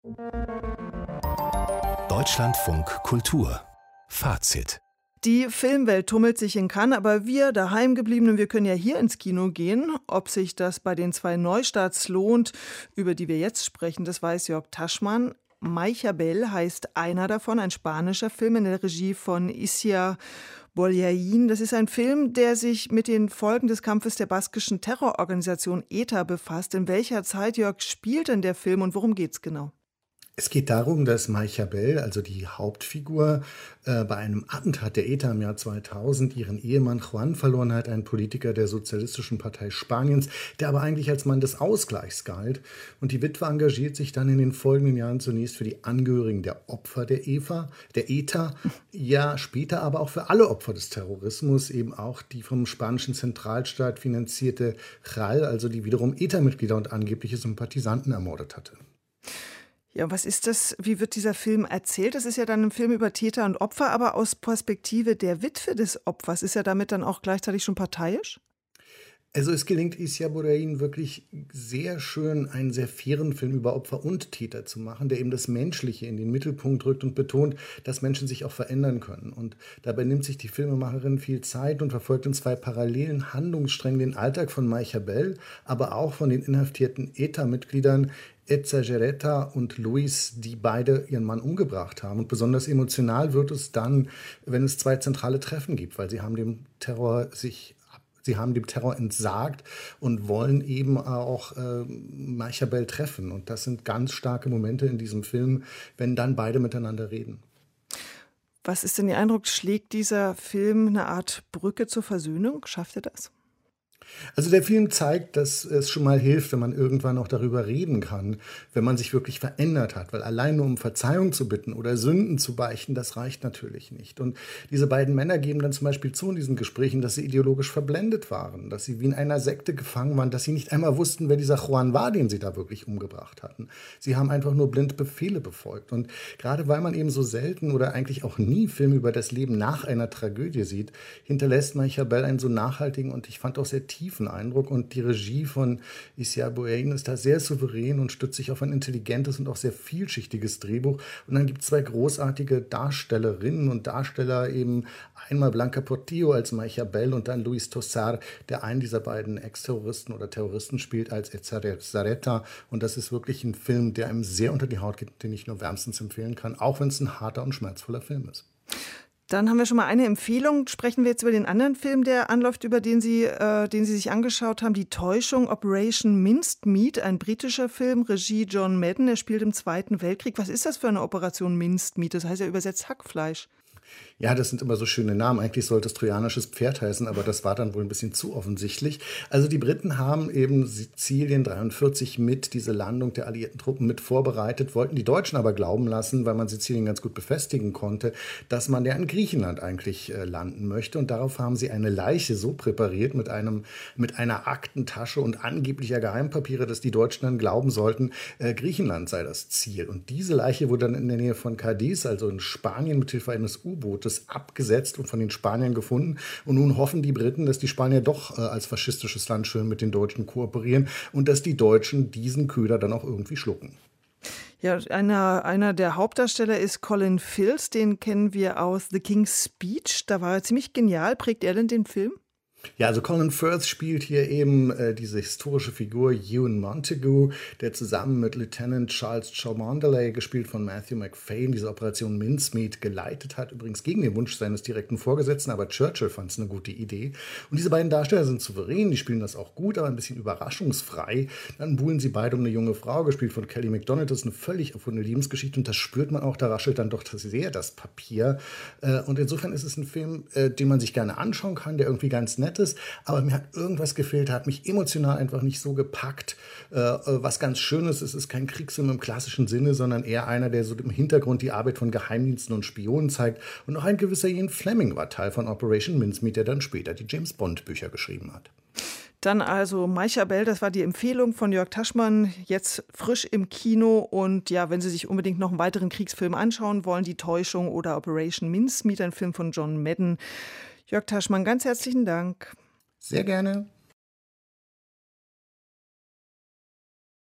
Deutschlandfunk Kultur Fazit. Die Filmwelt tummelt sich in Cannes, aber wir Daheimgebliebenen, wir können ja hier ins Kino gehen. Ob sich das bei den 2 Neustarts lohnt, über die wir jetzt sprechen, das weiß Jörg Taschmann. Machiavel heißt einer davon, ein spanischer Film in der Regie von Isia Bollain. Das ist ein Film, der sich mit den Folgen des Kampfes der baskischen Terrororganisation ETA befasst. In welcher Zeit, Jörg, spielt denn der Film und worum geht's genau? Es geht darum, dass Machiavel, also die Hauptfigur, bei einem Attentat der ETA im Jahr 2000 ihren Ehemann Juan verloren hat, ein Politiker der Sozialistischen Partei Spaniens, der aber eigentlich als Mann des Ausgleichs galt. Und die Witwe engagiert sich dann in den folgenden Jahren zunächst für die Angehörigen der Opfer der ETA, ja später aber auch für alle Opfer des Terrorismus, eben auch die vom spanischen Zentralstaat finanzierte JAL, also die wiederum ETA-Mitglieder und angebliche Sympathisanten ermordet hatte. Ja, was ist das? Wie wird dieser Film erzählt? Das ist ja dann ein Film über Täter und Opfer, aber aus Perspektive der Witwe des Opfers. Ist er damit dann auch gleichzeitig schon parteiisch? Also es gelingt Isia Bollain wirklich sehr schön, einen sehr fairen Film über Opfer und Täter zu machen, der eben das Menschliche in den Mittelpunkt rückt und betont, dass Menschen sich auch verändern können. Und dabei nimmt sich die Filmemacherin viel Zeit und verfolgt in 2 parallelen Handlungssträngen den Alltag von Machiavel, aber auch von den inhaftierten ETA-Mitgliedern Etxebarrieta und Luis, die beide ihren Mann umgebracht haben. Und besonders emotional wird es dann, wenn es 2 zentrale Treffen gibt, weil sie haben dem Terror entsagt und wollen eben auch Machiavel treffen. Und das sind ganz starke Momente in diesem Film, wenn dann beide miteinander reden. Was ist denn Ihr Eindruck? Schlägt dieser Film eine Art Brücke zur Versöhnung? Schafft er das? Also der Film zeigt, dass es schon mal hilft, wenn man irgendwann auch darüber reden kann, wenn man sich wirklich verändert hat. Weil allein nur um Verzeihung zu bitten oder Sünden zu beichten, das reicht natürlich nicht. Und diese beiden Männer geben dann zum Beispiel zu in diesen Gesprächen, dass sie ideologisch verblendet waren, dass sie wie in einer Sekte gefangen waren, dass sie nicht einmal wussten, wer dieser Juan war, den sie da wirklich umgebracht hatten. Sie haben einfach nur blind Befehle befolgt. Und gerade weil man eben so selten oder eigentlich auch nie Filme über das Leben nach einer Tragödie sieht, hinterlässt Machiavel einen so nachhaltigen und ich fand auch sehr tiefen Eindruck. Und die Regie von Isia Bollain ist da sehr souverän und stützt sich auf ein intelligentes und auch sehr vielschichtiges Drehbuch. Und dann gibt es 2 großartige Darstellerinnen und Darsteller, eben einmal Blanca Portillo als Machiavel und dann Luis Tosar, der einen dieser beiden Ex-Terroristen oder Terroristen spielt als Etxebarrieta. Und das ist wirklich ein Film, der einem sehr unter die Haut geht, den ich nur wärmstens empfehlen kann, auch wenn es ein harter und schmerzvoller Film ist. Dann haben wir schon mal eine Empfehlung. Sprechen wir jetzt über den anderen Film, der anläuft, über den Sie sich angeschaut haben. Die Täuschung, Operation Minced Meat, ein britischer Film, Regie John Madden. Er spielt im Zweiten Weltkrieg. Was ist das für eine Operation Minced Meat? Das heißt ja übersetzt Hackfleisch. Ja, das sind immer so schöne Namen. Eigentlich sollte es trojanisches Pferd heißen, aber das war dann wohl ein bisschen zu offensichtlich. Also die Briten haben eben Sizilien 43 mit diese Landung der alliierten Truppen mit vorbereitet, wollten die Deutschen aber glauben lassen, weil man Sizilien ganz gut befestigen konnte, dass man ja in Griechenland eigentlich landen möchte. Und darauf haben sie eine Leiche so präpariert mit einer Aktentasche und angeblicher Geheimpapiere, dass die Deutschen dann glauben sollten, Griechenland sei das Ziel. Und diese Leiche wurde dann in der Nähe von Cadiz, also in Spanien, mithilfe eines U-Bootes abgesetzt und von den Spaniern gefunden. Und nun hoffen die Briten, dass die Spanier doch als faschistisches Land schön mit den Deutschen kooperieren und dass die Deutschen diesen Köder dann auch irgendwie schlucken. Ja, einer der Hauptdarsteller ist Colin Firth, den kennen wir aus The King's Speech. Da war er ziemlich genial. Prägt er denn den Film? Ja, also Colin Firth spielt hier eben diese historische Figur Ewan Montagu, der zusammen mit Lieutenant Charles Cholmondeley, gespielt von Matthew Macfadyen, diese Operation Mincemeat geleitet hat. Übrigens gegen den Wunsch seines direkten Vorgesetzten, aber Churchill fand es eine gute Idee. Und diese beiden Darsteller sind souverän, die spielen das auch gut, aber ein bisschen überraschungsfrei. Dann buhlen sie beide um eine junge Frau, gespielt von Kelly MacDonald. Das ist eine völlig erfundene Lebensgeschichte und das spürt man auch, da raschelt dann doch sehr das Papier. Und insofern ist es ein Film, den man sich gerne anschauen kann, der irgendwie ganz nett ist, aber mir hat irgendwas gefehlt, hat mich emotional einfach nicht so gepackt. Was ganz Schönes ist, es ist kein Kriegsfilm im klassischen Sinne, sondern eher einer, der so im Hintergrund die Arbeit von Geheimdiensten und Spionen zeigt. Und auch ein gewisser Ian Fleming war Teil von Operation Mincemeat, der dann später die James-Bond-Bücher geschrieben hat. Dann also Machiavel, das war die Empfehlung von Jörg Taschmann, jetzt frisch im Kino. Und ja, wenn Sie sich unbedingt noch einen weiteren Kriegsfilm anschauen wollen, Die Täuschung oder Operation Mincemeat, ein Film von John Madden. Jörg Taschmann, ganz herzlichen Dank. Sehr gerne.